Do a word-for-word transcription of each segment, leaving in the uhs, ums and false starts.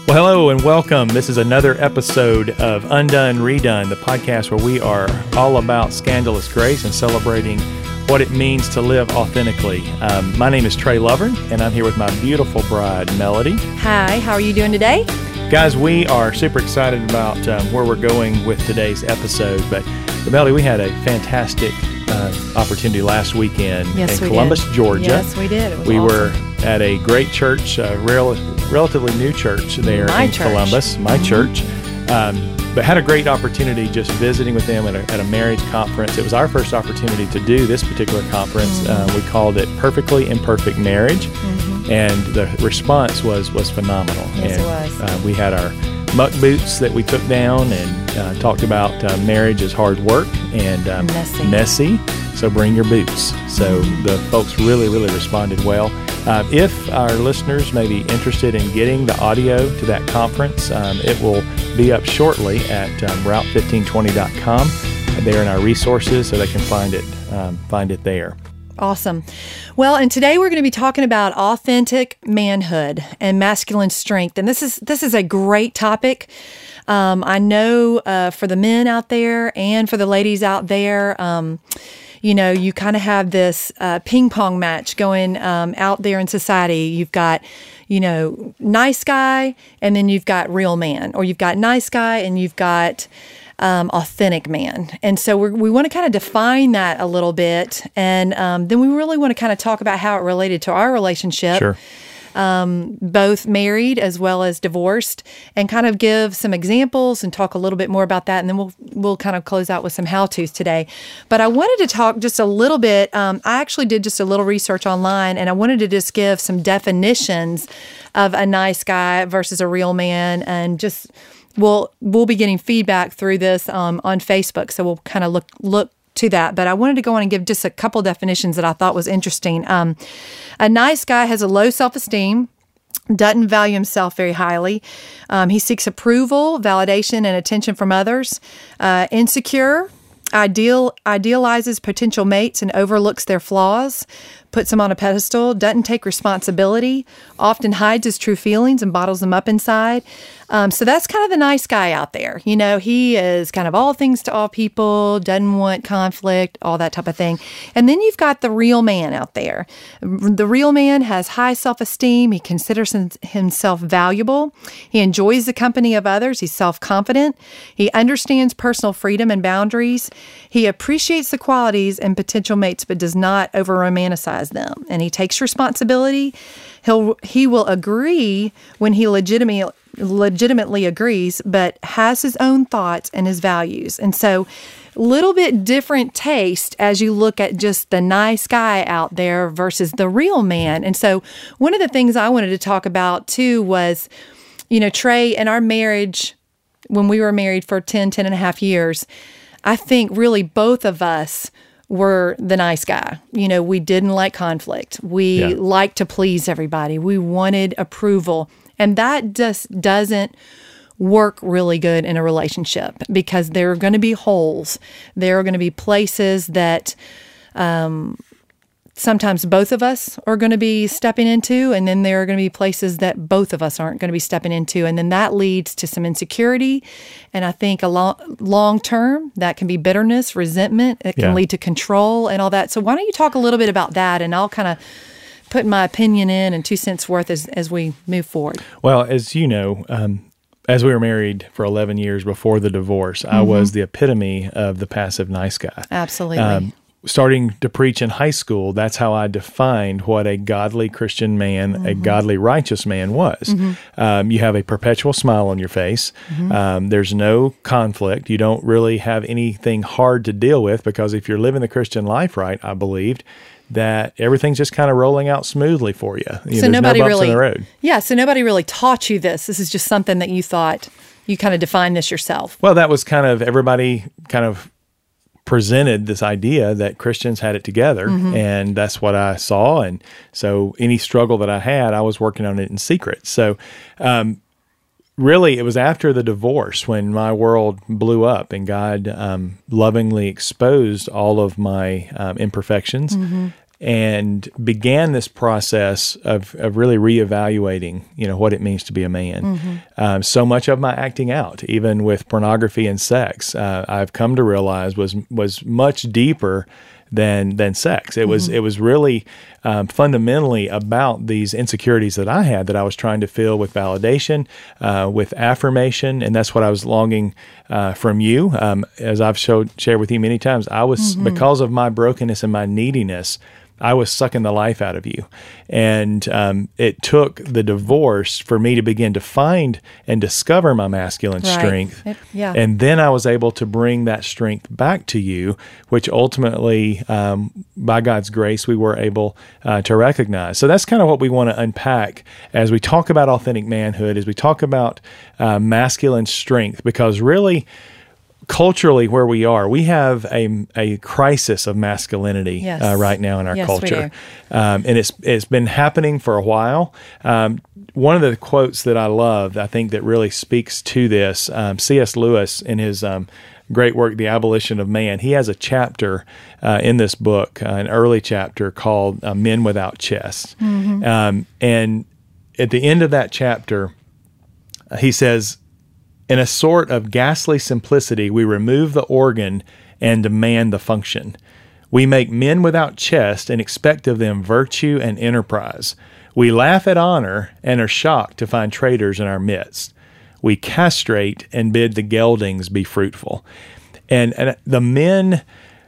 Well, hello and welcome. This is another episode of Undone Redone, the podcast where we are all about scandalous grace and celebrating what it means to live authentically. Um, my name is Trey Lovern, and I'm here with my beautiful bride, Melody. Hi, how are you doing today? Guys, we are super excited about um, where we're going with today's episode. But, but Melody, we had a fantastic uh, opportunity last weekend yes, in we Columbus, did. Georgia. Yes, we did. It was we awesome. were at a great church, a rel- relatively new church there my in church. Columbus, my mm-hmm. church. Um, but had a great opportunity just visiting with them at a, at a marriage conference. It was our first opportunity to do this particular conference. Mm-hmm. Uh, we called it Perfectly Imperfect Marriage. Mm-hmm. And the response was was phenomenal. Yes, and, it was. Uh, we had our muck boots that we took down and uh, talked about uh, marriage is hard work and um, Messy. messy. So bring your boots. So Mm-hmm. the folks really, really responded well. Uh, if our listeners may be interested in getting the audio to that conference, um, it will be up shortly at um, route fifteen twenty dot com. There in our resources, so they can find it um, find it there. Awesome. Well, and today we're going to be talking about authentic manhood and masculine strength. And this is this is a great topic. Um, I know uh, for the men out there and for the ladies out there, um, you know, you kind of have this uh, ping pong match going um, out there in society. You've got, you know, nice guy, and then you've got real man, or you've got nice guy and you've got Um, authentic man. And so we're, we want to kind of define that a little bit. And um, then we really want to kind of talk about how it related to our relationship, Sure. um, both married as well as divorced, and kind of give some examples and talk a little bit more about that. And then we'll we'll kind of close out with some how-tos today. But I wanted to talk just a little bit. Um, I actually did just a little research online, and I wanted to just give some definitions of a nice guy versus a real man, and just We'll we'll be getting feedback through this um, on Facebook, so we'll kind of look look to that. But I wanted to go on and give just a couple definitions that I thought was interesting. Um, a nice guy has a low self-esteem, doesn't value himself very highly. Um, he seeks approval, validation, and attention from others. Uh, insecure, ideal idealizes potential mates and overlooks their flaws, puts them on a pedestal, doesn't take responsibility, often hides his true feelings and bottles them up inside. Um, so that's kind of the nice guy out there. You know, he is kind of all things to all people, doesn't want conflict, all that type of thing. And then you've got the real man out there. The real man has high self-esteem. He considers himself valuable. He enjoys the company of others. He's self-confident. He understands personal freedom and boundaries. He appreciates the qualities in potential mates, but does not over-romanticize them. And he takes responsibility. He'll he will agree when he legitimately legitimately agrees, but has his own thoughts and his values. And so little bit different taste as you look at just the nice guy out there versus the real man. And so one of the things I wanted to talk about too was, you know, Trey, in our marriage, when we were married for ten, ten and a half years, I think really both of us were the nice guy. You know, we didn't like conflict. We Yeah. liked to please everybody. We wanted approval. And that just doesn't work really good in a relationship, because there are going to be holes. There are going to be places that um, sometimes both of us are going to be stepping into, and then there are going to be places that both of us aren't going to be stepping into. And then that leads to some insecurity. And I think a long, long term, that can be bitterness, resentment. It can Yeah. lead to control and all that. So why don't you talk a little bit about that, and I'll kind of put my opinion in and two cents worth as, as we move forward. Well, as you know, um, as we were married for eleven years before the divorce, I was the epitome of the passive nice guy. Absolutely. Um, starting to preach in high school, that's how I defined what a godly Christian man, mm-hmm. a godly righteous man was. Mm-hmm. Um, you have a perpetual smile on your face. Mm-hmm. Um, there's no conflict. You don't really have anything hard to deal with, because if you're living the Christian life right, I believed that everything's just kind of rolling out smoothly for you. you so there's nobody no bumps really, in the road. Yeah, so nobody really taught you this. This is just something that you thought, you kind of defined this yourself. Well, that was kind of, everybody kind of presented this idea that Christians had it together, mm-hmm. and that's what I saw. And so any struggle that I had, I was working on it in secret. So um, really, it was after the divorce when my world blew up and God um, lovingly exposed all of my um, imperfections. Mm-hmm. and began this process of, of really reevaluating, you know, what it means to be a man. Mm-hmm. Um, so much of my acting out, even with pornography and sex, uh, I've come to realize was was much deeper than than sex. It was mm-hmm. it was really um, fundamentally about these insecurities that I had that I was trying to fill with validation, uh, with affirmation, and that's what I was longing uh, from you. Um, as I've showed shared with you many times, I was mm-hmm. because of my brokenness and my neediness, I was sucking the life out of you. And um, it took the divorce for me to begin to find and discover my masculine right. strength. It, yeah. And then I was able to bring that strength back to you, which ultimately, um, by God's grace, we were able uh, to recognize. So that's kind of what we want to unpack as we talk about authentic manhood, as we talk about uh, masculine strength, because really, culturally, where we are, we have a, a crisis of masculinity yes. uh, right now in our yes, culture, um, and it's it's been happening for a while. Um, one of the quotes that I love, I think, that really speaks to this, um, C S Lewis in his um, great work, The Abolition of Man, he has a chapter uh, in this book, uh, an early chapter called uh, "Men Without Chests," mm-hmm. um, and at the end of that chapter, uh, he says, in a sort of ghastly simplicity, we remove the organ and demand the function. We make men without chest and expect of them virtue and enterprise. We laugh at honor and are shocked to find traitors in our midst. We castrate and bid the geldings be fruitful. And, and the men,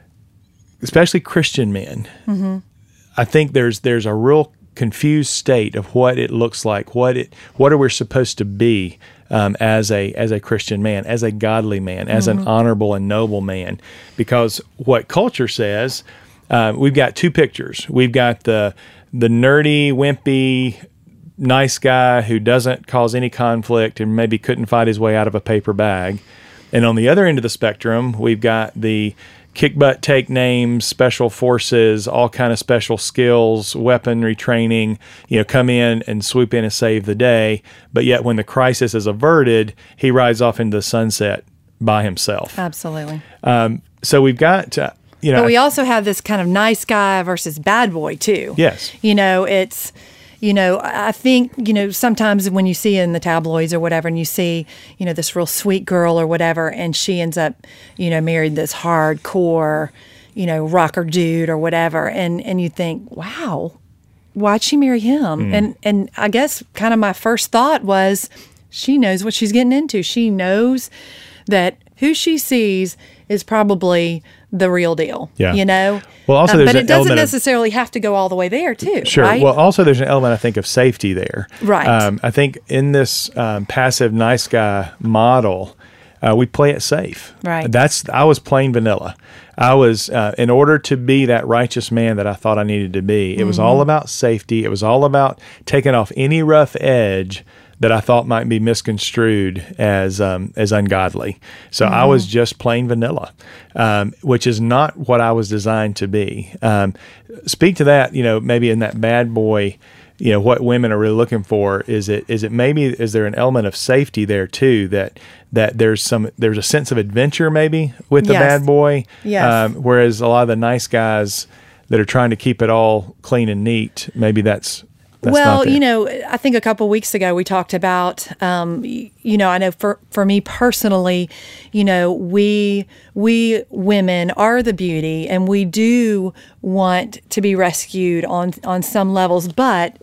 especially Christian men, mm-hmm. I think there's there's a real confused state of what it looks like, what it what are we supposed to be um, as a as a Christian man, as a godly man, as mm-hmm. an honorable and noble man. Because what culture says, uh, we've got two pictures. We've got the the nerdy, wimpy, nice guy who doesn't cause any conflict and maybe couldn't fight his way out of a paper bag. And on the other end of the spectrum, we've got the kick butt, take names, special forces, all kind of special skills, weaponry training, you know, come in and swoop in and save the day. But yet when the crisis is averted, he rides off into the sunset by himself. Absolutely. Um, so we've got, uh, you know. But we also have this kind of nice guy versus bad boy too. Yes. You know, it's, you know, I think, you know, sometimes when you see in the tabloids or whatever, and you see, you know, this real sweet girl or whatever, and she ends up, you know, married this hardcore, you know, rocker dude or whatever, and and you think, wow, why'd she marry him? Mm. And and I guess kind of my first thought was, she knows what she's getting into. She knows that who she sees is probably the real deal. Yeah. You know? Well, also, um, there's but an it doesn't element necessarily of, have to go all the way there, too. Sure. Right? Well, also, there's an element, I think, of safety there. Right. Um, I think in this um, passive nice guy model, uh, we play it safe. Right. That's I was plain vanilla. I was, uh, in order to be that righteous man that I thought I needed to be, it mm-hmm. was all about safety. It was all about taking off any rough edge that I thought might be misconstrued as um, as ungodly. So mm-hmm. I was just plain vanilla, um, which is not what I was designed to be. Um, speak to that, you know, maybe in that bad boy, you know, what women are really looking for. Is it is it maybe is there an element of safety there too, that that there's some there's a sense of adventure maybe with the yes. bad boy, yes. um, whereas a lot of the nice guys that are trying to keep it all clean and neat, maybe that's. That's well, you know, I think a couple of weeks ago we talked about, um, you know, I know for, for me personally, you know, we we women are the beauty, and we do want to be rescued on on some levels, but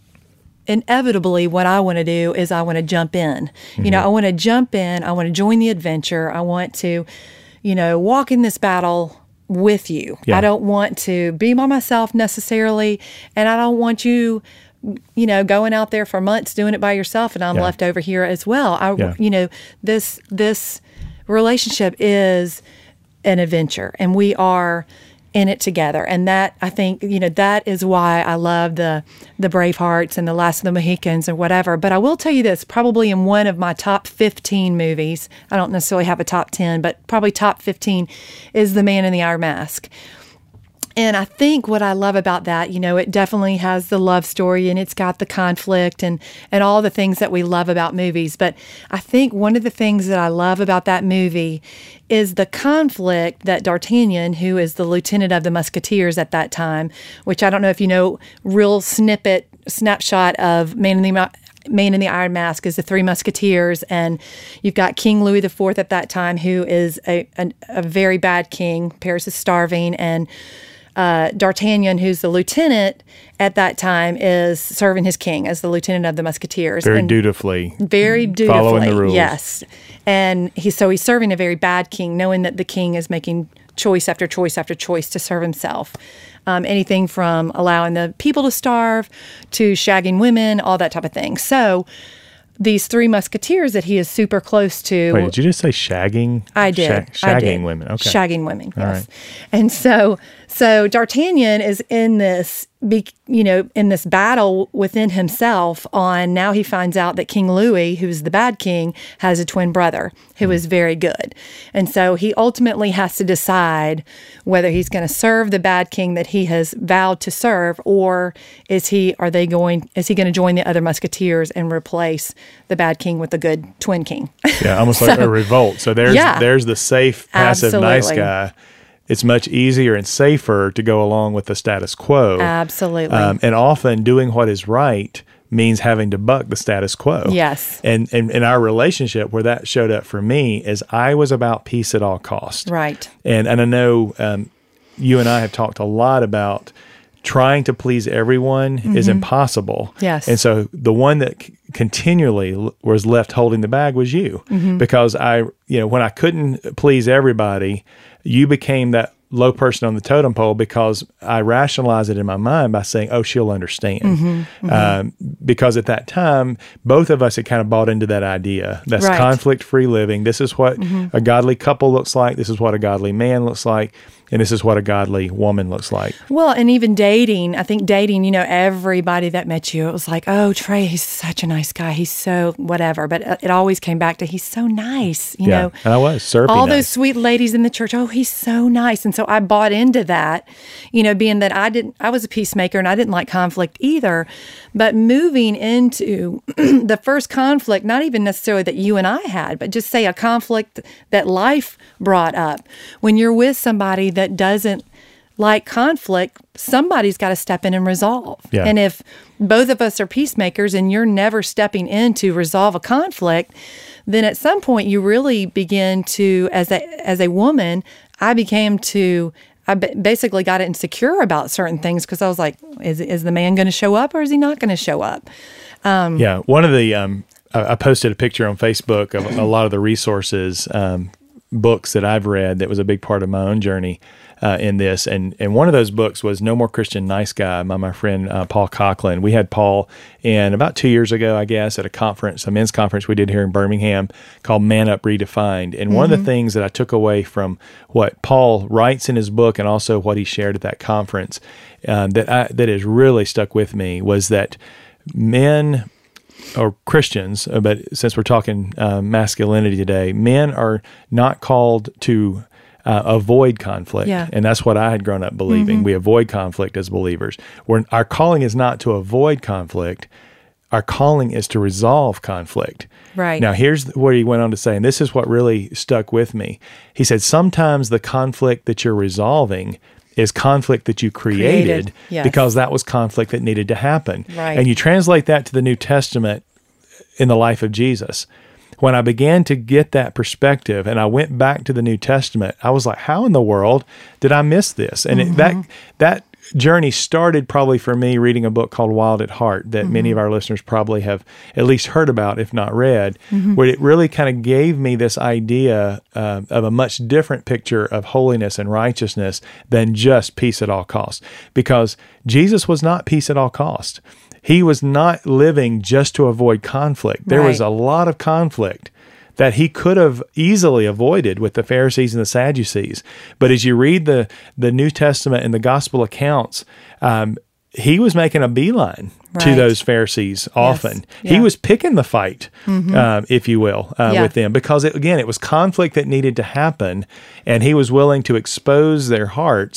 inevitably what I want to do is I want to jump in. Mm-hmm. You know, I want to jump in. I want to join the adventure. I want to, you know, walk in this battle with you. Yeah. I don't want to be by myself necessarily, and I don't want you, you know, going out there for months doing it by yourself, and I'm yeah. left over here as well. I, yeah. you know, this this relationship is an adventure, and we are in it together. And that, I think, you know, that is why I love the the Bravehearts and the Last of the Mohicans or whatever. But I will tell you this, probably in one of my top fifteen movies, I don't necessarily have a top ten, but probably top fifteen, is The Man in the Iron Mask. And I think what I love about that, you know, it definitely has the love story and it's got the conflict and, and all the things that we love about movies. But I think one of the things that I love about that movie is the conflict that D'Artagnan, who is the lieutenant of the Musketeers at that time, which I don't know if you know, real snippet, snapshot of Man in the Man in the Iron Mask is the Three Musketeers, and you've got King Louis the Fourth at that time, who is a, a, a very bad king. Paris is starving, and uh, D'Artagnan, who's the lieutenant at that time, is serving his king as the lieutenant of the Musketeers. Very and dutifully. Very dutifully. Following the rules. Yes. And he, so he's serving a very bad king, knowing that the king is making choice after choice after choice to serve himself. Um, anything from allowing the people to starve to shagging women, all that type of thing. So these Three Musketeers that he is super close to. Wait, did you just say shagging? I did. Sha- shagging I did. women. Okay. Shagging women, yes. All right. And so, so D'Artagnan is in this, be, you know, in this battle within himself on, now he finds out that King Louis, who's the bad king, has a twin brother who mm. is very good. And so he ultimately has to decide whether he's going to serve the bad king that he has vowed to serve, or is he, are they going, is he going to join the other Musketeers and replace the bad king with the good twin king? Yeah, almost so, like a revolt. So there's yeah, there's the safe, passive, absolutely. nice guy. It's much easier and safer to go along with the status quo. Absolutely. Um, and often doing what is right means having to buck the status quo. Yes. And, and in our relationship, where that showed up for me is I was about peace at all cost. Right. And, and I know um, you and I have talked a lot about trying to please everyone mm-hmm. is impossible. Yes. And so the one that c- continually l- was left holding the bag was you. Mm-hmm. Because I, you know, when I couldn't please everybody, you became that low person on the totem pole because I rationalized it in my mind by saying, oh, she'll understand. Mm-hmm, mm-hmm. Um, because at that time, both of us had kind of bought into that idea. That's right. conflict-free living. This is what mm-hmm. a godly couple looks like. This is what a godly man looks like. And this is what a godly woman looks like. Well, and even dating, I think dating, you know, everybody that met you, it was like, oh, Trey, he's such a nice guy. He's so whatever. But it always came back to, he's so nice, you yeah, know. And I was, syrupy All nice. those sweet ladies in the church, oh, he's so nice. And so I bought into that, you know, being that I didn't, I was a peacemaker and I didn't like conflict either. But moving into the first conflict, not even necessarily that you and I had, but just say a conflict that life brought up. When you're with somebody that doesn't like conflict, somebody's got to step in and resolve. Yeah. And if both of us are peacemakers and you're never stepping in to resolve a conflict, then at some point you really begin to, as a as a woman, I became to, I basically got insecure about certain things because I was like, is is the man going to show up or is he not going to show up? Um, yeah, one of the, um, I, I posted a picture on Facebook of a lot of the resources, um, books that I've read that was a big part of my own journey uh, in this. And and one of those books was No More Christian Nice Guy by my friend uh, Paul Coughlin. We had Paul in about two years ago, I guess, at a conference, a men's conference we did here in Birmingham called Man Up Redefined. And mm-hmm. one of the things that I took away from what Paul writes in his book and also what he shared at that conference um, that I, that has really stuck with me was that men or Christians, but since we're talking uh, masculinity today, men are not called to uh, avoid conflict. Yeah. And that's what I had grown up believing. Mm-hmm. We avoid conflict as believers. We're, our calling is not to avoid conflict. Our calling is to resolve conflict. Right. Now, here's what he went on to say, and this is what really stuck with me. He said, sometimes the conflict that you're resolving is conflict that you created, created. Yes. because that was conflict that needed to happen. Right. And you translate that to the New Testament in the life of Jesus. When I began to get that perspective and I went back to the New Testament, I was like, how in the world did I miss this? And mm-hmm. it, that that journey started probably for me reading a book called Wild at Heart that mm-hmm. many of our listeners probably have at least heard about, if not read, mm-hmm. where it really kind of gave me this idea uh, of a much different picture of holiness and righteousness than just peace at all costs. Because Jesus was not peace at all costs. He was not living just to avoid conflict. There right. was a lot of conflict that he could have easily avoided with the Pharisees and the Sadducees. But as you read the, the New Testament and the gospel accounts, um, he was making a beeline right. to those Pharisees often. Yes. Yeah. He was picking the fight, mm-hmm. um, if you will, uh, yeah. with them. Because, it, again, it was conflict that needed to happen, and he was willing to expose their hearts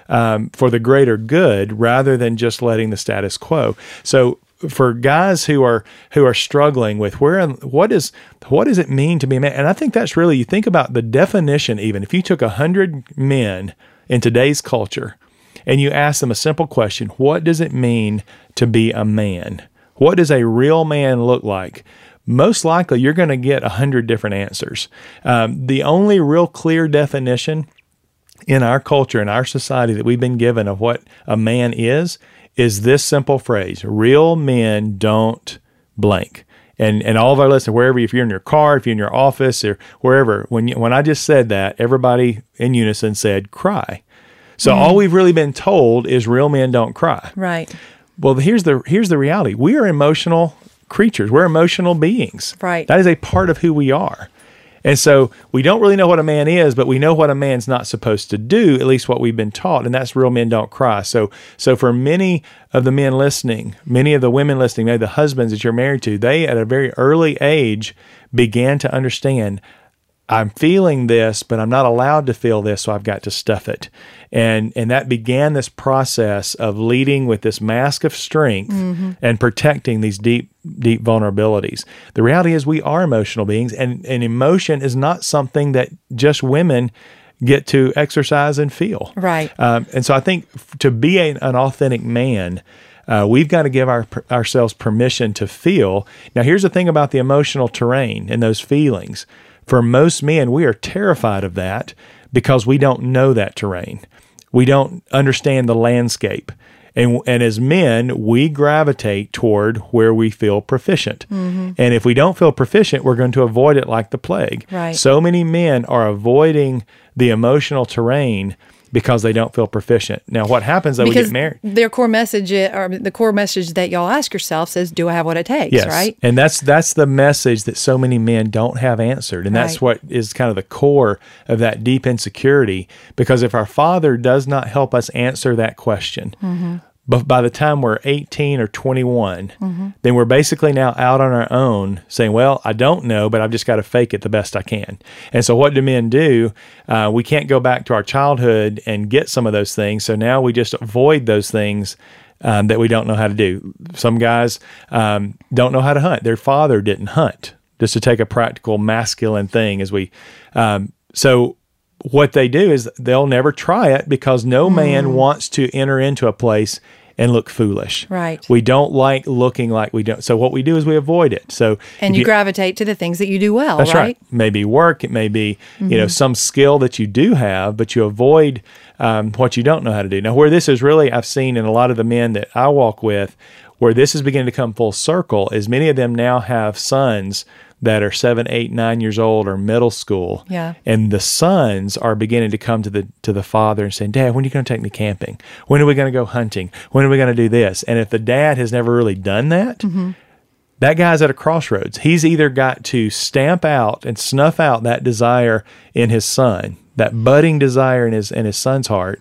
um, for the greater good rather than just letting the status quo. So for guys who are who are struggling with where what is what does it mean to be a man? And I think that's really, you think about the definition. Even if you took a hundred men in today's culture and you ask them a simple question, what does it mean to be a man? What does a real man look like? Most likely you're going to get a hundred different answers. Um, the only real clear definition in our culture, in our society, that we've been given of what a man is, is this simple phrase: real men don't blank. And and all of our listeners, wherever, if you're in your car, if you're in your office, or wherever, when you, when I just said that, everybody in unison said, cry. So mm. all we've really been told is real men don't cry. Right. Well, here's the here's the reality. We are emotional creatures. We're emotional beings. Right. That is a part of who we are. And so we don't really know what a man is, but we know what a man's not supposed to do, at least what we've been taught, and that's real men don't cry. So so for many of the men listening, many of the women listening, maybe the husbands that you're married to, they at a very early age began to understand, I'm feeling this, but I'm not allowed to feel this, so I've got to stuff it. And and that began this process of leading with this mask of strength mm-hmm. and protecting these deep, deep vulnerabilities. The reality is we are emotional beings, and, and emotion is not something that just women get to exercise and feel. Right. Um, and so I think to be a, an authentic man, Uh, we've got to give our, ourselves permission to feel. Now, here's the thing about the emotional terrain and those feelings. For most men, we are terrified of that because we don't know that terrain. We don't understand the landscape. And, and as men, we gravitate toward where we feel proficient. Mm-hmm. And if we don't feel proficient, we're going to avoid it like the plague. Right. So many men are avoiding the emotional terrain because they don't feel proficient. Now, what happens though, because we get married? Their core message, or the core message that y'all ask yourself says, do I have what it takes, yes. right? And that's that's the message that so many men don't have answered. And that's right. what is kind of the core of that deep insecurity. Because if our Father does not help us answer that question, mm-hmm. but by the time we're eighteen or twenty-one, mm-hmm. then we're basically now out on our own saying, well, I don't know, but I've just got to fake it the best I can. And so what do men do? Uh, we can't go back to our childhood and get some of those things. So now we just avoid those things um, that we don't know how to do. Some guys um, don't know how to hunt. Their father didn't hunt, just to take a practical masculine thing as we, um, so what they do is they'll never try it because no mm. man wants to enter into a place and look foolish. Right. We don't like looking like we don't. So what we do is we avoid it. So and you, you gravitate to the things that you do well, that's right? right. Maybe work. It may be, mm-hmm. you know, some skill that you do have, but you avoid um, what you don't know how to do. Now, where this is really, I've seen in a lot of the men that I walk with, where this is beginning to come full circle, is many of them now have sons that are seven, eight, nine years old or middle school. Yeah. And the sons are beginning to come to the to the father and saying, Dad, when are you going to take me camping? When are we going to go hunting? When are we going to do this? And if the dad has never really done that, mm-hmm. that guy's at a crossroads. He's either got to stamp out and snuff out that desire in his son, that budding desire in his in his son's heart,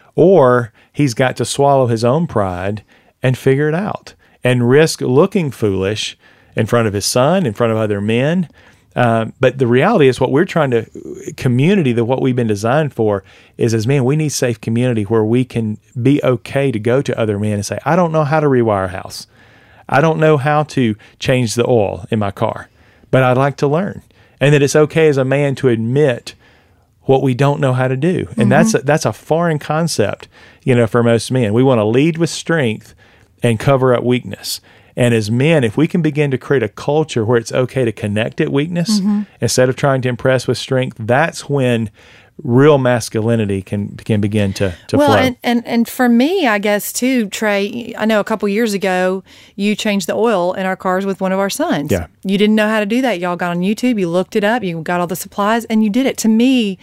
or he's got to swallow his own pride and figure it out and risk looking foolish in front of his son, in front of other men. Um, but the reality is what we're trying to, community, that what we've been designed for is as men, we need safe community where we can be okay to go to other men and say, I don't know how to rewire a house. I don't know how to change the oil in my car, but I'd like to learn. And that it's okay as a man to admit what we don't know how to do. And mm-hmm. that's, a, that's a foreign concept, you know, for most men. We want to lead with strength and cover up weakness. And as men, if we can begin to create a culture where it's okay to connect at weakness mm-hmm. instead of trying to impress with strength, that's when real masculinity can can begin to, to well, flow. Well, and, and, and for me, I guess, too, Trey, I know a couple years ago, you changed the oil in our cars with one of our sons. Yeah. You didn't know how to do that. Y'all got on YouTube, you looked it up, you got all the supplies, and you did it. To me,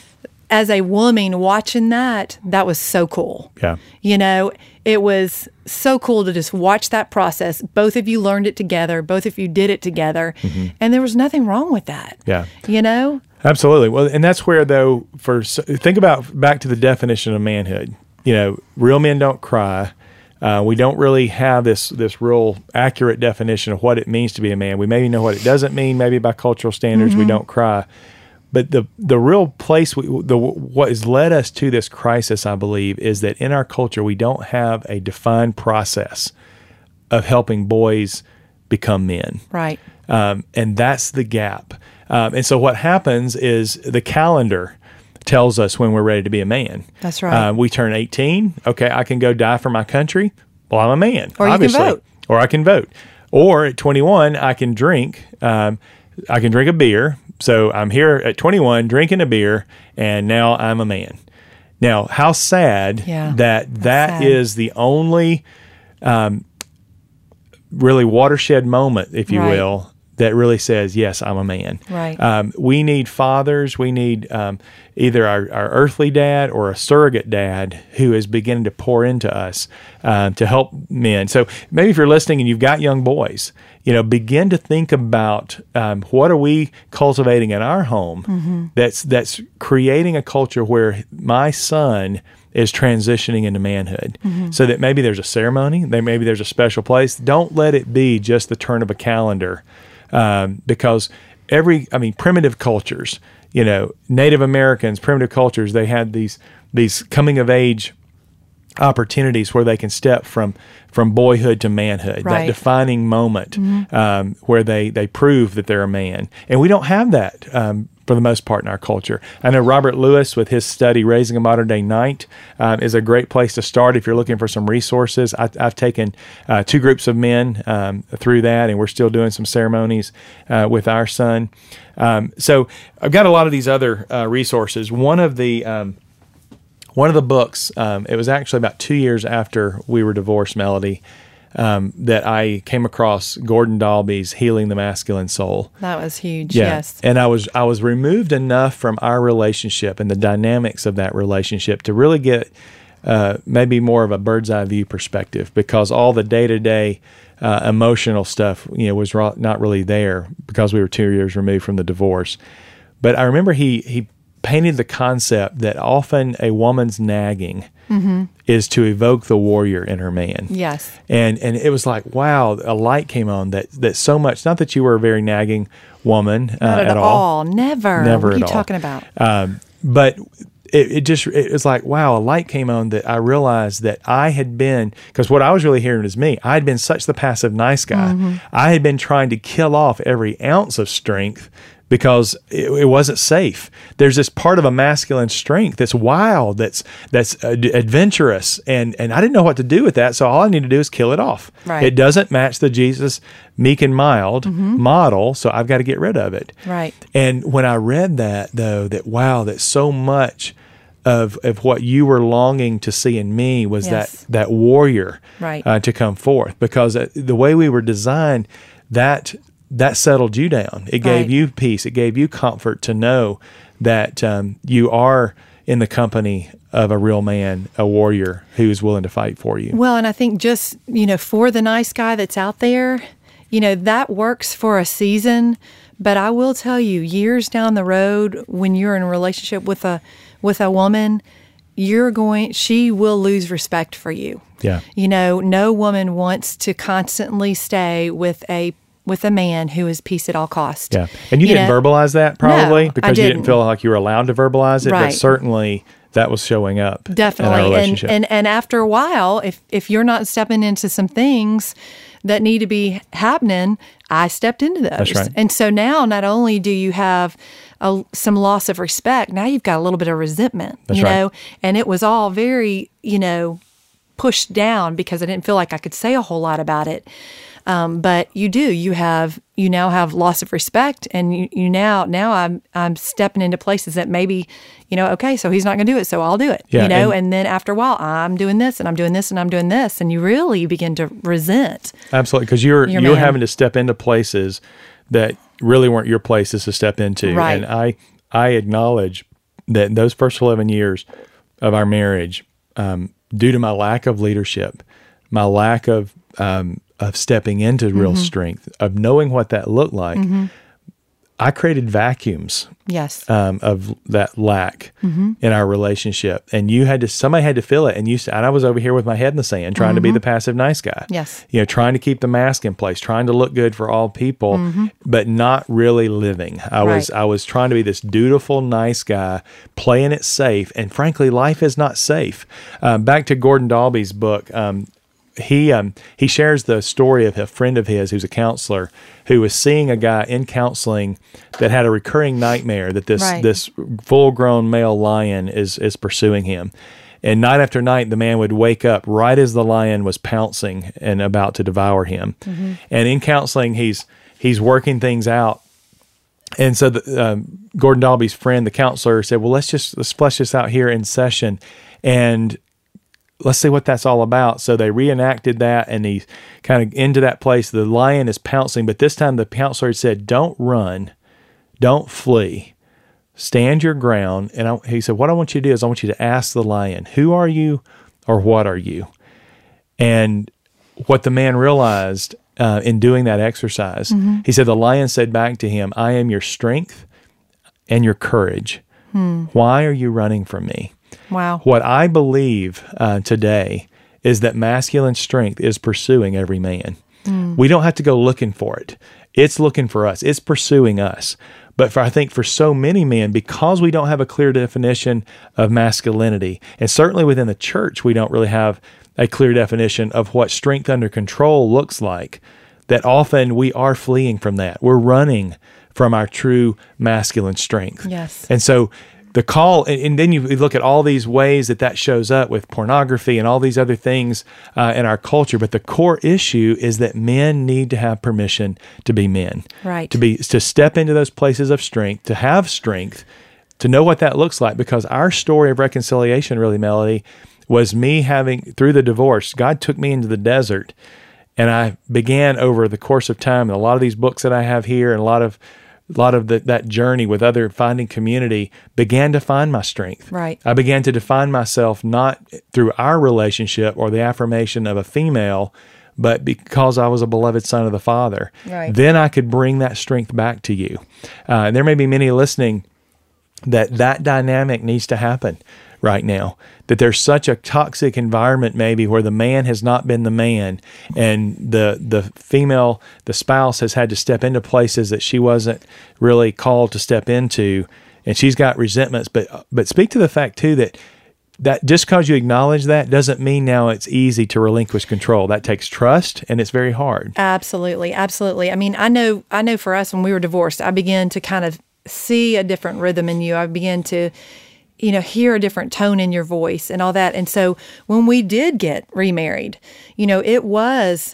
as a woman watching that, that was so cool. Yeah. You know, it was so cool to just watch that process. Both of you learned it together. Both of you did it together. Mm-hmm. And there was nothing wrong with that. Yeah. You know? Absolutely. Well, and that's where, though, for think about back to the definition of manhood. You know, real men don't cry. Uh, we don't really have this this real accurate definition of what it means to be a man. We maybe know what it doesn't mean. Maybe by cultural standards, mm-hmm. we don't cry. but the the real place, we, the what has led us to this crisis, I believe, is that in our culture we don't have a defined process of helping boys become men. Right. Um, and that's the gap. Um, and so what happens is the calendar tells us when we're ready to be a man. That's right. Uh, we turn eighteen. Okay, I can go die for my country. Well, I'm a man. Or you obviously. can vote. Or I can vote. Or at twenty-one, I can drink. Um, I can drink a beer. So I'm here at twenty-one drinking a beer, and now I'm a man. Now, how sad Yeah, that that sad. is the only um, really watershed moment, if you Right. will, that really says, yes, I'm a man. Right. Um, we need fathers. We need um, either our, our earthly dad or a surrogate dad who is beginning to pour into us um, to help men. So maybe if you're listening and you've got young boys, you know, begin to think about um, what are we cultivating in our home Mm-hmm. that's that's creating a culture where my son is transitioning into manhood, Mm-hmm. so that maybe there's a ceremony, there maybe there's a special place. Don't let it be just the turn of a calendar. Um, because every, I mean, primitive cultures, you know, Native Americans, primitive cultures, they had these these coming of age opportunities where they can step from from boyhood to manhood, Right. that defining moment um, where they they prove that they're a man, and we don't have that. Um, for the most part in our culture. I know Robert Lewis with his study, Raising a Modern Day Knight, um, is a great place to start if you're looking for some resources. I, I've taken uh, two groups of men um, through that, and we're still doing some ceremonies uh, with our son. Um, so I've got a lot of these other uh, resources. One of the um, one of the books, um, it was actually about two years after we were divorced, Melody, Um, that I came across Gordon Dalby's Healing the Masculine Soul. That was huge. Yeah. Yes. And I was I was removed enough from our relationship and the dynamics of that relationship to really get uh, maybe more of a bird's eye view perspective, because all the day to day emotional stuff, you know, was ro- not really there because we were two years removed from the divorce. But I remember he he painted the concept that often a woman's nagging mm-hmm. is to evoke the warrior in her man. Yes. And and it was like, wow, a light came on that that so much, not that you were a very nagging woman uh, Not at, at all. all. Never. Never What are at you all. talking about? Um, but it, it just, it was like, wow, a light came on that I realized that I had been, because what I was really hearing was me, I had been such the passive nice guy. Mm-hmm. I had been trying to kill off every ounce of strength because it, it wasn't safe. There's this part of a masculine strength that's wild, that's that's uh, adventurous, and and I didn't know what to do with that. So all I need to do is kill it off. Right. It doesn't match the Jesus meek and mild Mm-hmm. model, so I've got to get rid of it. Right. And when I read that, though, that wow, that so much of of what you were longing to see in me was Yes. that that warrior Right. uh, to come forth, because uh, the way we were designed, that that settled you down. It gave Right. you peace. It gave you comfort to know that um, you are in the company of a real man, a warrior who's willing to fight for you. Well, and I think just, you know, for the nice guy that's out there, you know, that works for a season. But I will tell you, years down the road, when you're in a relationship with a with a woman, you're going, she will lose respect for you. Yeah. You know, no woman wants to constantly stay with a with a man who is peace at all costs. Yeah. And you, You didn't know? verbalize that probably No, I because you didn't didn't. feel like you were allowed to verbalize it, but Right. certainly that was showing up in our Definitely. And, relationship. and and after a while, if if you're not stepping into some things that need to be happening, I stepped into those. That's right. And so now not only do you have a, some loss of respect, now you've got a little bit of resentment, That's you right. know, and it was all very, you know, pushed down because I didn't feel like I could say a whole lot about it. Um, but you do, you have, you now have loss of respect, and you, you now, now I'm, I'm stepping into places that maybe, you know, okay, so he's not going to do it, so I'll do it, Yeah, you know, and- and, then after a while, I'm doing this and I'm doing this and I'm doing this, and you really begin to resent. Absolutely, because you're Your you're man. having to step into places that really weren't your places to step into. Right. And I I acknowledge that in those first eleven years of our marriage, um, due to my lack of leadership, my lack of um, of stepping into real Mm-hmm. strength, of knowing what that looked like, I created vacuums Yes. um, of that lack Mm-hmm. in our relationship, and you had to. Somebody had to fill it, and you. And I was over here with my head in the sand, trying to be the passive nice guy. Yes. You know, trying to keep the mask in place, trying to look good for all people, but not really living. I was. Right. I was trying to be this dutiful, nice guy, playing it safe, and frankly, life is not safe. Um, back to Gordon Dalby's book. Um, He um, he shares the story of a friend of his who's a counselor who was seeing a guy in counseling that had a recurring nightmare that this Right. this full grown male lion is is pursuing him. And night after night, the man would wake up right as the lion was pouncing and about to devour him. And in counseling, he's he's working things out. And so the, um, Gordon Dalby's friend, the counselor, said, "Well, let's just let's flesh this out here in session." And let's see what that's all about. So they reenacted that, and he's kind of into that place. The lion is pouncing, but this time the counselor said, "Don't run, don't flee, stand your ground." And I, he said, "What I want you to do is I want you to ask the lion, who are you or what are you?" And what the man realized uh, in doing that exercise, Mm-hmm. he said, the lion said back to him, "I am your strength and your courage. Hmm. Why are you running from me?" Wow. What I believe uh, today is that masculine strength is pursuing every man. We don't have to go looking for it. It's looking for us. It's pursuing us. But for, I think for so many men, because we don't have a clear definition of masculinity, and certainly within the church, we don't really have a clear definition of what strength under control looks like, that often we are fleeing from that. We're running from our true masculine strength. Yes. And so the call, and, and then you look at all these ways that that shows up with pornography and all these other things uh, in our culture. But the core issue is that men need to have permission to be men, Right. To be to step into those places of strength, to have strength, to know what that looks like. Because our story of reconciliation, really, Melody, was me having through the divorce. God took me into the desert, and I began over the course of time. And a lot of these books that I have here, and a lot of A lot of the, that journey with other finding community began to find my strength. Right. I began to define myself not through our relationship or the affirmation of a female, but because I was a beloved son of the Father. Right. Then I could bring that strength back to you. Uh, and there may be many listening that that dynamic needs to happen right now, that there's such a toxic environment maybe where the man has not been the man, and the the female, the spouse, has had to step into places that she wasn't really called to step into, and she's got resentments. But but speak to the fact too that that just because you acknowledge that doesn't mean now it's easy to relinquish control. That takes trust, and it's very hard. Absolutely, absolutely. I mean, I know, I know. For us, when we were divorced, I began to kind of see a different rhythm in you. I began to, you know, hear a different tone in your voice and all that. And so when we did get remarried, you know, it was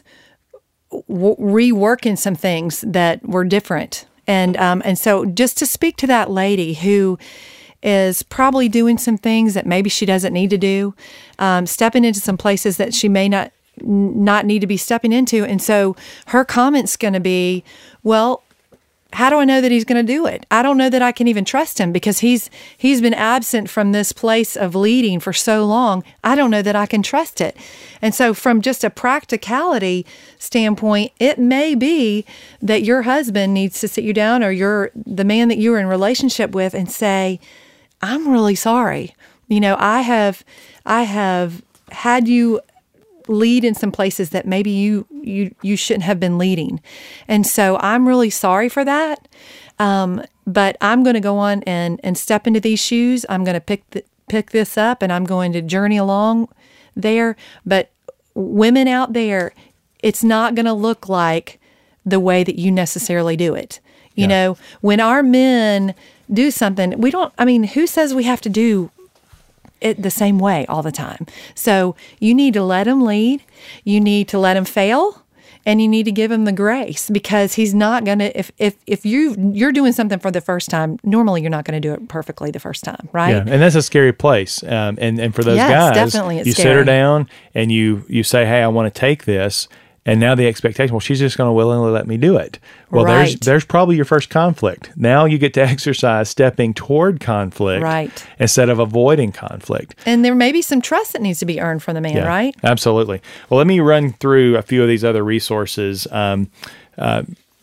w- reworking some things that were different. And um, and so just to speak to that lady who is probably doing some things that maybe she doesn't need to do, um, stepping into some places that she may not not need to be stepping into. And so her comment's going to be, well, how do I know that he's going to do it? I don't know that I can even trust him because he's he's been absent from this place of leading for so long. I don't know that I can trust it. And so from just a practicality standpoint, it may be that your husband needs to sit you down, or your the man that you're in relationship with, and say, I'm really sorry. You know, I have I have had you lead in some places that maybe you you you shouldn't have been leading, and so I'm really sorry for that. Um, but I'm going to go on and and step into these shoes. I'm going to pick the, pick this up, and I'm going to journey along there. But women out there, it's not going to look like the way that you necessarily do it. You Yeah. know, when our men do something, we don't. I mean, who says we have to do it the same way all the time? So you need to let him lead. You need to let him fail, and you need to give him the grace, because he's not going to, if, if, if you, you're doing something for the first time, normally you're not going to do it perfectly the first time, right? Yeah, and that's a scary place. Um, and, and for those Yes, guys, definitely it's you sit her scary. down and you, you say, hey, I want to take this. And now the expectation, well, she's just going to willingly let me do it. Well, there's Right. there's probably your first conflict. Now you get to exercise stepping toward conflict, Right. instead of avoiding conflict. And there may be some trust that needs to be earned from the man, Yeah, right? Absolutely. Well, let me run through a few of these other resources. Um, uh,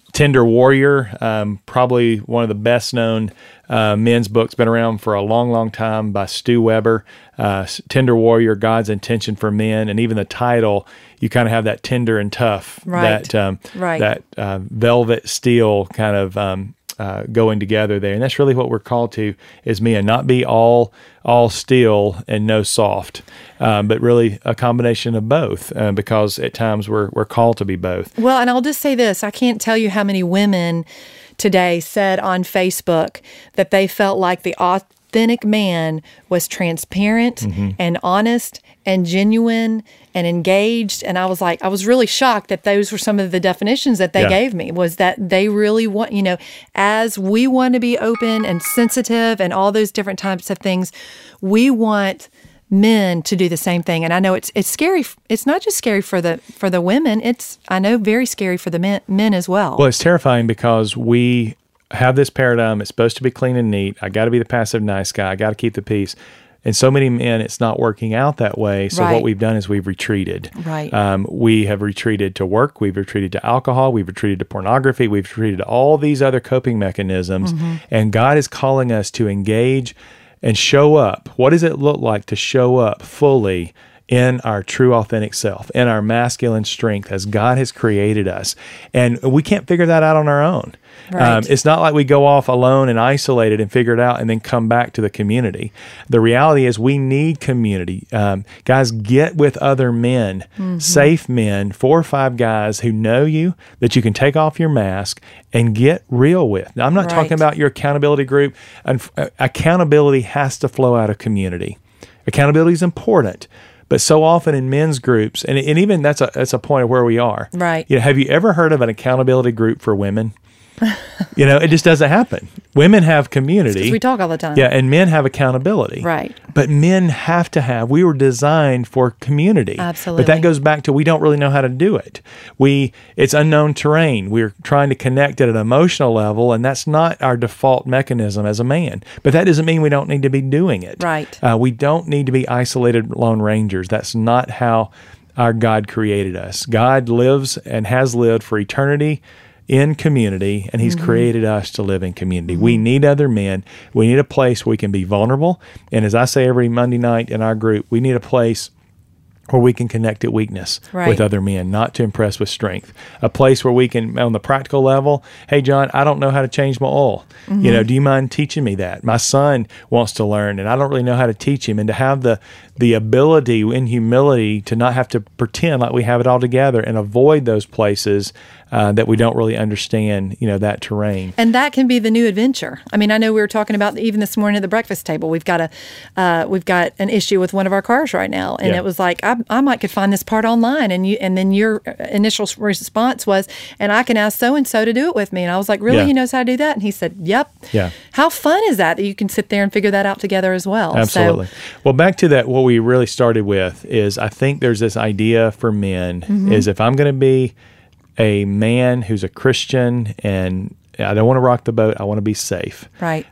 Tender Warrior, um, probably one of the best known uh, men's books, been around for a long, long time by Stu Weber. Uh, Tender Warrior, God's Intention for Men, and even the title, you kind of have that tender and tough, Right. that um, Right. that uh, velvet steel kind of um, uh, going together there, and that's really what we're called to as men, not be all all steel and no soft, um, but really a combination of both, uh, because at times we're we're called to be both. Well, and I'll just say this. I can't tell you how many women today said on Facebook that they felt like the authentic man was transparent Mm-hmm. and honest and genuine and engaged. And I was like, I was really shocked that those were some of the definitions that they Yeah. gave me, was that they really want, you know, as we want to be open and sensitive and all those different types of things, we want men to do the same thing. And I know it's it's scary. It's not just scary for the for the women. It's, I know, very scary for the men, men as well. Well, it's terrifying because we have this paradigm. It's supposed to be clean and neat. I got to be the passive nice guy. I got to keep the peace. And so many men, it's not working out that way. So Right. what we've done is we've retreated. Right. Um, we have retreated to work. We've retreated to alcohol. We've retreated to pornography. We've retreated to all these other coping mechanisms. Mm-hmm. And God is calling us to engage and show up. What does it look like to show up fully in our true authentic self, in our masculine strength as God has created us? And we can't figure that out on our own. Right. Um, it's not like we go off alone and isolated and figure it out and then come back to the community. The reality is we need community. Um, guys, get with other men, safe men, four or five guys who know you, that you can take off your mask and get real with. Now, I'm not Right. talking about your accountability group. And uh, accountability has to flow out of community. Accountability is important. But so often in men's groups, and, and even that's a that's a point of where we are. Right. You know, have you ever heard of an accountability group for women? You know, it just doesn't happen. Women have community. 'Cause we talk all the time. Yeah, and men have accountability. Right. But men have to have, we were designed for community. Absolutely. But that goes back to we don't really know how to do it. We it's unknown terrain. We're trying to connect at an emotional level, and that's not our default mechanism as a man. But that doesn't mean we don't need to be doing it. Right. Uh, we don't need to be isolated lone rangers. That's not how our God created us. God lives and has lived for eternity in community, and He's created us to live in community. We need other men. We need a place where we can be vulnerable. And as I say every Monday night in our group, we need a place where we can connect at weakness Right. with other men, not to impress with strength. A place where we can, on the practical level, hey, John, I don't know how to change my oil. You know, do you mind teaching me that? My son wants to learn, and I don't really know how to teach him. And to have the the ability in humility to not have to pretend like we have it all together and avoid those places uh, that we don't really understand, you know, that terrain. And that can be the new adventure. I mean, I know we were talking about even this morning at the breakfast table. We've got a, uh, we've got an issue with one of our cars right now, and Yeah. it was like I, I might could find this part online, and you, and then your initial response was, and I can ask so and so to do it with me, and I was like, really, Yeah. he knows how to do that, and he said, yep. Yeah. How fun is that that you can sit there and figure that out together as well? Absolutely. So, Well, back to that, what we really started with is I think there's this idea for men Mm-hmm. is if I'm going to be a man who's a Christian and I don't want to rock the boat, I want to be safe. right,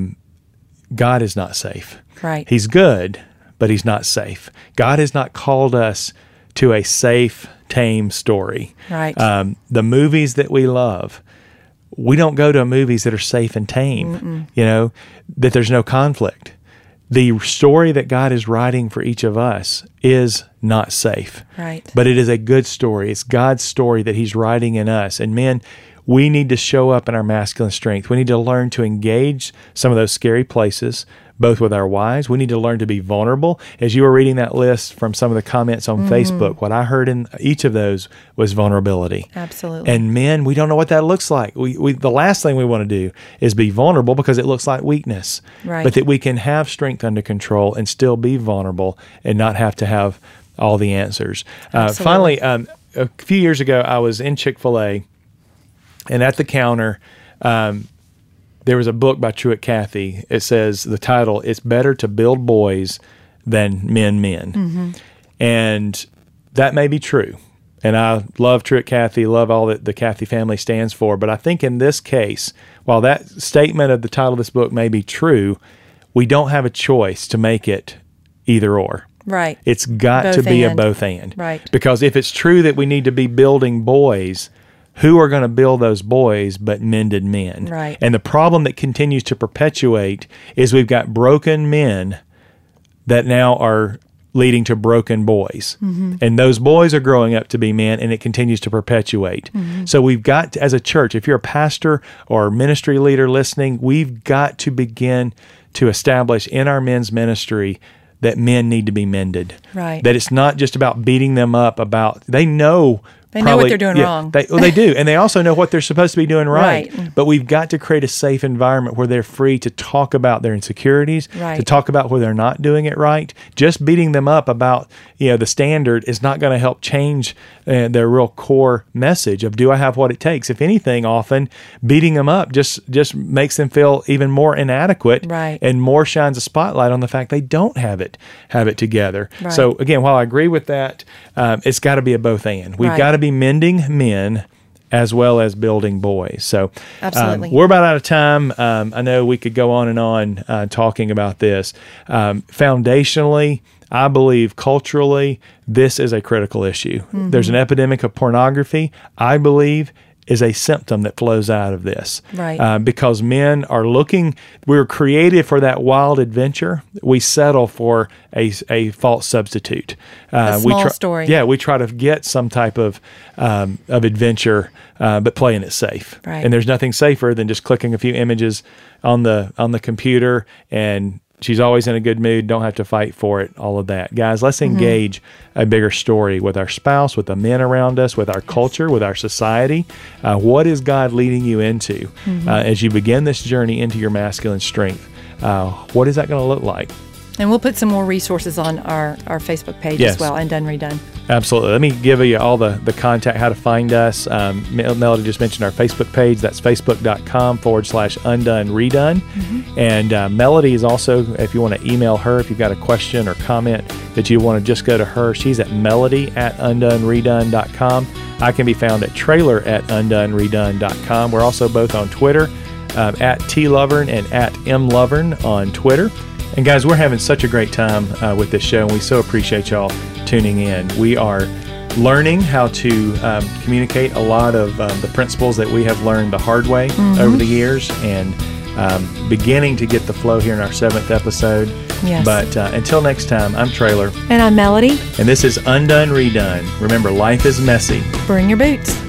God is not safe. right, He's good, but He's not safe. God has not called us to a safe, tame story. right. Um, the movies that we love, we don't go to movies that are safe and tame, you know, that there's no conflict. The story that God is writing for each of us is not safe, Right. but it is a good story. It's God's story that He's writing in us. And men, we need to show up in our masculine strength. We need to learn to engage some of those scary places, both with our wives. We need to learn to be vulnerable. As you were reading that list from some of the comments on Mm-hmm. Facebook, what I heard in each of those was vulnerability. Absolutely. And men, we don't know what that looks like. We, we the last thing we want to do is be vulnerable because it looks like weakness. Right. But that we can have strength under control and still be vulnerable and not have to have all the answers. Uh, Absolutely. finally, um, a few years ago, I was in Chick-fil-A, and at the counter, um, there was a book by Truett Cathy. It says, the title, It's Better to Build Boys Than Men Men. Mm-hmm. And that may be true. And I love Truett Cathy, love all that the Cathy family stands for. But I think in this case, while that statement of the title of this book may be true, we don't have a choice to make it either or. right. It's got Both to be and. a both and. Right. Because if it's true that we need to be building boys who are going to build those boys but mended men? Right. And the problem that continues to perpetuate is we've got broken men that now are leading to broken boys. Mm-hmm. And those boys are growing up to be men, and it continues to perpetuate. Mm-hmm. So we've got to, as a church, if you're a pastor or ministry leader listening, we've got to begin to establish in our men's ministry that men need to be mended. Right. That it's not just about beating them up about, they know They Probably, know what they're doing yeah, wrong. They, well, they do. And they also know what they're supposed to be doing right. Right. But we've got to create a safe environment where they're free to talk about their insecurities, Right. to talk about where they're not doing it right. Just beating them up about, you know, the standard is not going to help change uh, their real core message of, do I have what it takes? If anything, often beating them up just, just makes them feel even more inadequate, Right. and more shines a spotlight on the fact they don't have it, have it together. Right. So again, while I agree with that, um, it's got to be a both and. We've Right. got to be mending men as well as building boys. So Absolutely. um, we're about out of time. Um, I know we could go on and on uh, talking about this. Um, foundationally, I believe culturally, this is a critical issue. Mm-hmm. There's an epidemic of pornography, I believe, is a symptom that flows out of this. Right. Uh, because men are looking, we were created for that wild adventure. We settle for a, a false substitute. Uh, A small we try, story. Yeah, we try to get some type of um, of adventure, uh, but playing it safe. Right. And there's nothing safer than just clicking a few images on the on the computer, and she's always in a good mood, don't have to fight for it, all of that. Guys, let's engage mm-hmm. a bigger story with our spouse, with the men around us, with our culture, with our society. Uh, what is God leading you into mm-hmm. uh, as you begin this journey into your masculine strength? Uh, what is that going to look like? And we'll put some more resources on our, our Facebook page Yes. as well, Undone Redone. Absolutely. Let me give you all the, the contact, how to find us. Um, Melody just mentioned our Facebook page. That's facebook.com forward slash undone redone. Mm-hmm. And uh, Melody is also, if you want to email her, if you've got a question or comment that you want to just go to her, she's at melody at undoneredone.com. I can be found at trailer at undoneredone.com. We're also both on Twitter, um, at tlovern and at mlovern on Twitter. And guys, we're having such a great time uh, with this show, and we so appreciate y'all tuning in. We are learning how to um, communicate a lot of um, the principles that we have learned the hard way mm-hmm. over the years, and um, beginning to get the flow here in our seventh episode. Yes. But uh, until next time, I'm Trailer. And I'm Melody. And this is Undone Redone. Remember, life is messy. Bring your boots.